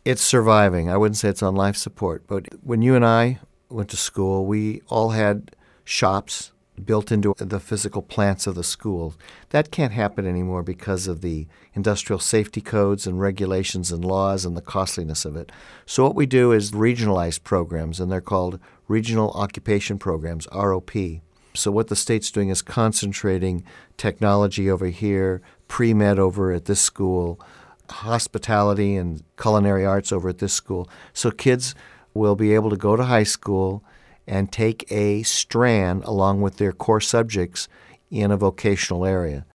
It's surviving. I wouldn't say it's on life support. But when you and I went to school, we all had shops built into the physical plants of the school. That can't happen anymore because of the industrial safety codes and regulations and laws and the costliness of it. So what we do is regionalized programs, and they're called Regional Occupation Programs, ROP. So what the state's doing is concentrating technology over here, pre-med over at this school, hospitality and culinary arts over at this school. So kids will be able to go to high school and take a strand along with their core subjects in a vocational area.